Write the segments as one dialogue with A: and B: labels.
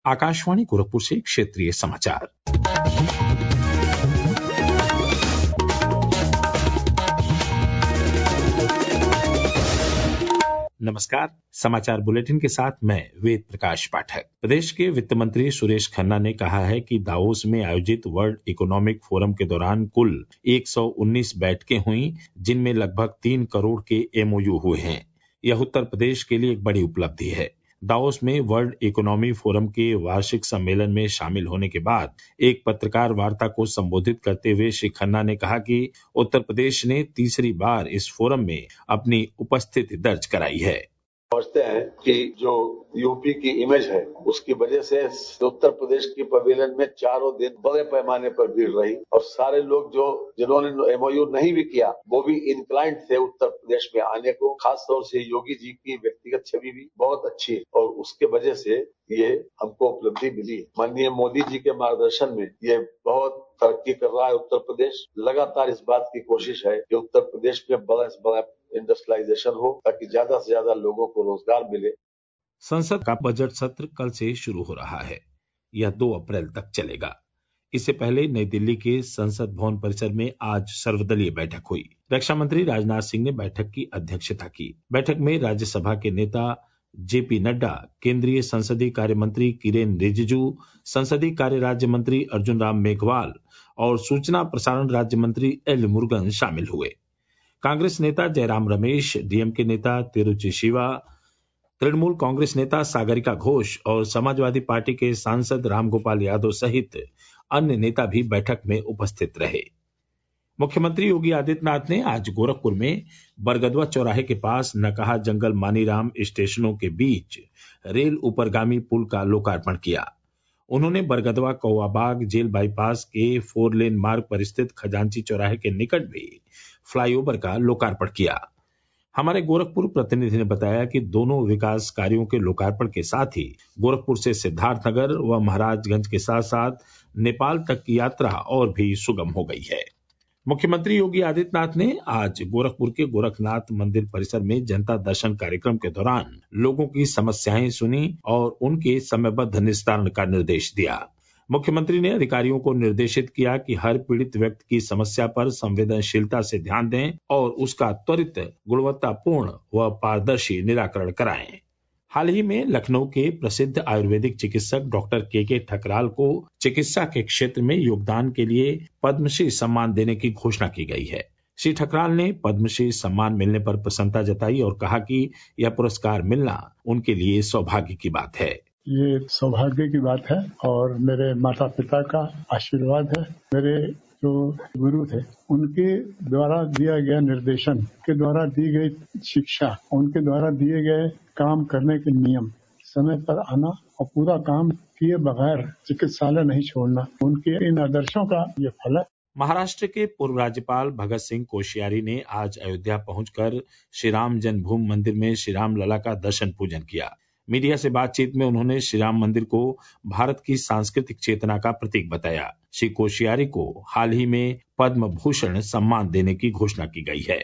A: आकाशवाणी गोरखपुर से क्षेत्रीय समाचार। नमस्कार, समाचार बुलेटिन के साथ मैं वेद प्रकाश पाठक। प्रदेश के वित्त मंत्री सुरेश खन्ना ने कहा है कि दावोस में आयोजित वर्ल्ड इकोनॉमिक फोरम के दौरान कुल 119 बैठकें हुई, जिनमें लगभग 3 करोड़ के MOU हुए हैं। यह उत्तर प्रदेश के लिए एक बड़ी उपलब्धि है। दावोस में वर्ल्ड इकोनॉमी फोरम के वार्षिक सम्मेलन में शामिल होने के बाद एक पत्रकार वार्ता को संबोधित करते हुए श्री खन्ना ने कहा कि उत्तर प्रदेश ने तीसरी बार इस फोरम में अपनी उपस्थिति दर्ज कराई है।
B: समझते हैं कि जो यूपी की इमेज है उसकी वजह से उत्तर प्रदेश की पवेलियन में चारों दिन बड़े पैमाने पर भीड़ रही और सारे लोग जिन्होंने MOU नहीं भी किया वो भी इंक्लाइंड थे उत्तर प्रदेश में आने को। खास तौर से योगी जी की व्यक्तिगत छवि भी बहुत अच्छी है और उसके वजह से ये हमको उपलब्धि मिली है। माननीय मोदी जी के मार्गदर्शन में ये बहुत तरक्की कर रहा है उत्तर प्रदेश। लगातार इस बात की कोशिश है कि उत्तर प्रदेश में बड़ा से बड़ा इंडस्ट्रियलाइजेशन हो ताकि ज्यादा से ज्यादा लोगों को रोजगार मिले।
A: संसद का बजट सत्र कल से शुरू हो रहा है। यह 2 अप्रैल तक चलेगा। इससे पहले नई दिल्ली के संसद भवन परिसर में आज सर्वदलीय बैठक हुई। रक्षा मंत्री राजनाथ सिंह ने बैठक की अध्यक्षता की। बैठक में राज्यसभा के नेता JP नड्डा, केंद्रीय संसदीय कार्य मंत्री किरेन रिजिजू, संसदीय कार्य राज्य मंत्री अर्जुन राम मेघवाल और सूचना प्रसारण राज्य मंत्री L मुरुगन शामिल हुए। कांग्रेस नेता जयराम रमेश, DMK नेता तिरुचि शिवा, तृणमूल कांग्रेस नेता सागरिका घोष और समाजवादी पार्टी के सांसद रामगोपाल यादव सहित अन्य नेता भी बैठक में उपस्थित रहे। मुख्यमंत्री योगी आदित्यनाथ ने आज गोरखपुर में बरगदवा चौराहे के पास नकहा जंगल मानीराम स्टेशनों के बीच रेल ऊपरगामी पुल का लोकार्पण किया। उन्होंने बरगदवा कौवाबाग जेल बाईपास के 4 लेन मार्ग पर स्थित खजांची चौराहे के निकट भी फ्लाईओवर का लोकार्पण किया। हमारे गोरखपुर प्रतिनिधि ने बताया कि दोनों विकास कार्यों के लोकार्पण के साथ ही गोरखपुर से सिद्धार्थनगर व महाराजगंज के साथ साथ नेपाल तक की यात्रा और भी सुगम हो गई है। मुख्यमंत्री योगी आदित्यनाथ ने आज गोरखपुर के गोरखनाथ मंदिर परिसर में जनता दर्शन कार्यक्रम के दौरान लोगों की समस्याएं सुनी और उनके समयबद्ध निस्तारण का निर्देश दिया। मुख्यमंत्री ने अधिकारियों को निर्देशित किया कि हर पीड़ित व्यक्ति की समस्या पर संवेदनशीलता से ध्यान दें और उसका त्वरित, गुणवत्तापूर्ण व पारदर्शी निराकरण कराएं। हाल ही में लखनऊ के प्रसिद्ध आयुर्वेदिक चिकित्सक डॉक्टर KK ठकराल को चिकित्सा के क्षेत्र में योगदान के लिए पद्मश्री सम्मान देने की घोषणा की गई है। श्री ठकराल ने पद्मश्री सम्मान मिलने पर प्रसन्नता जताई और कहा कि यह पुरस्कार मिलना उनके लिए सौभाग्य की बात है।
C: ये सौभाग्य की बात है और मेरे माता पिता का आशीर्वाद है। मेरे जो गुरु थे उनके द्वारा दिया गया निर्देशन के द्वारा दी गई शिक्षा, उनके द्वारा दिए गए काम करने के नियम, समय पर आना और पूरा काम किए बगैर चिकित्सालय नहीं छोड़ना, उनके इन आदर्शों का ये फल है।
A: महाराष्ट्र के पूर्व राज्यपाल भगत सिंह कोश्यारी ने आज अयोध्या पहुंचकर श्री राम जन्मभूमि मंदिर में श्री राम लला का दर्शन पूजन किया। मीडिया से बातचीत में उन्होंने श्री राम मंदिर को भारत की सांस्कृतिक चेतना का प्रतीक बताया। श्री कोश्यारी को हाल ही में पद्म भूषण सम्मान देने की घोषणा की गई है।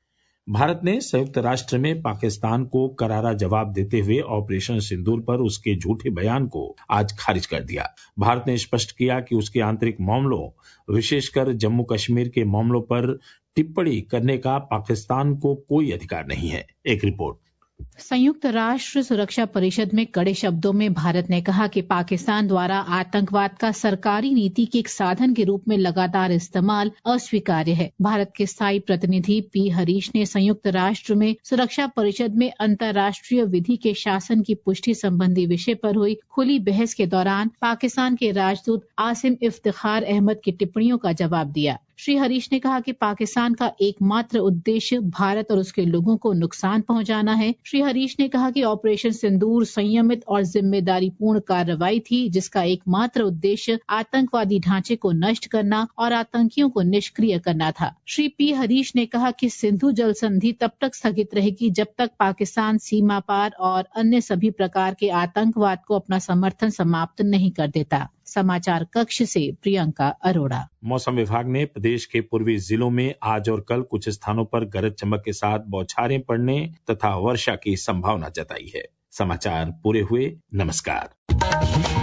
A: भारत ने संयुक्त राष्ट्र में पाकिस्तान को करारा जवाब देते हुए ऑपरेशन सिंदूर पर उसके झूठे बयान को आज खारिज कर दिया। भारत ने स्पष्ट किया कि उसके आंतरिक मामलों, विशेषकर जम्मू कश्मीर के मामलों पर टिप्पणी करने का पाकिस्तान को कोई अधिकार नहीं है। एक रिपोर्ट।
D: संयुक्त राष्ट्र सुरक्षा परिषद में कड़े शब्दों में भारत ने कहा कि पाकिस्तान द्वारा आतंकवाद का सरकारी नीति के एक साधन के रूप में लगातार इस्तेमाल अस्वीकार्य है। भारत के स्थायी प्रतिनिधि P हरीश ने संयुक्त राष्ट्र में सुरक्षा परिषद में अंतर्राष्ट्रीय विधि के शासन की पुष्टि संबंधी विषय पर हुई खुली बहस के दौरान पाकिस्तान के राजदूत आसिम इफ्तिखार अहमद की टिप्पणियों का जवाब दिया। श्री हरीश ने कहा कि पाकिस्तान का एकमात्र उद्देश्य भारत और उसके लोगों को नुकसान पहुंचाना है। श्री हरीश ने कहा कि ऑपरेशन सिंदूर संयमित और जिम्मेदारीपूर्ण कार्रवाई थी, जिसका एकमात्र उद्देश्य आतंकवादी ढांचे को नष्ट करना और आतंकियों को निष्क्रिय करना था। श्री P हरीश ने कहा कि सिंधु जल संधि तब तक स्थगित रहेगी जब तक पाकिस्तान सीमा पार और अन्य सभी प्रकार के आतंकवाद को अपना समर्थन समाप्त नहीं कर देता। समाचार कक्ष से प्रियंका अरोड़ा।
A: मौसम विभाग ने प्रदेश के पूर्वी जिलों में आज और कल कुछ स्थानों पर गरज चमक के साथ बौछारें पड़ने तथा वर्षा की संभावना जताई है। समाचार पूरे हुए। नमस्कार।